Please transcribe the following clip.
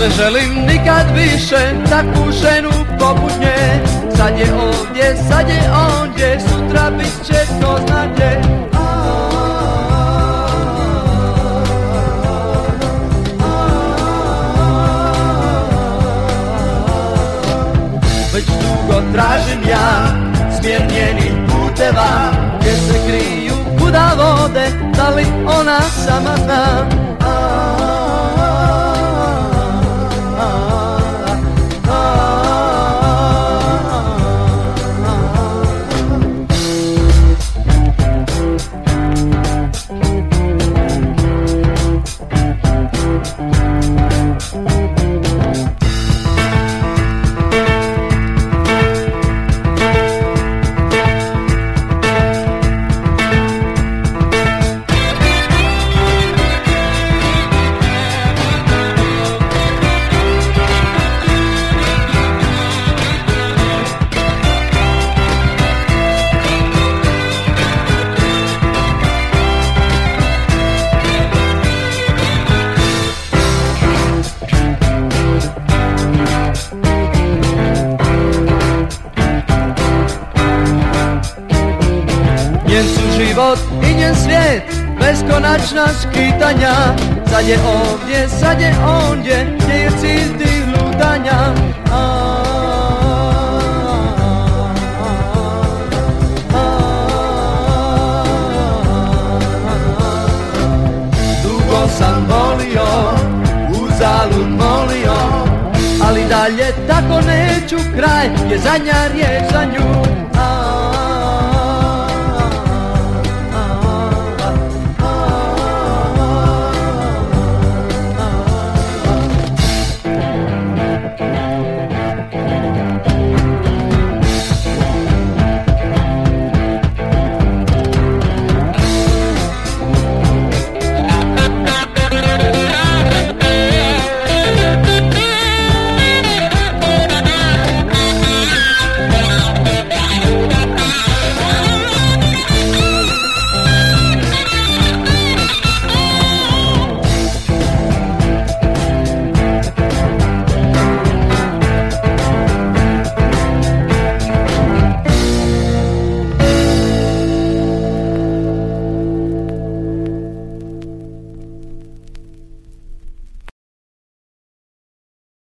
Ne želim nikad više takvu ženu poput nje. Sad je ovdje, sad je ondje, sutra bit će ko zna gdje. Već dugo tražim ja smjer njenih puteva, gdje se kriju, kuda vode, da li ona sama zna. Njen su život i njen svijet, beskonačna skitanja. Sad je ovdje, sad je ondje, gdje je cilj tih lutanja. Dugo sam volio, uzalud molio, ali dalje tako neću, kraj je zadnja riječ za nju.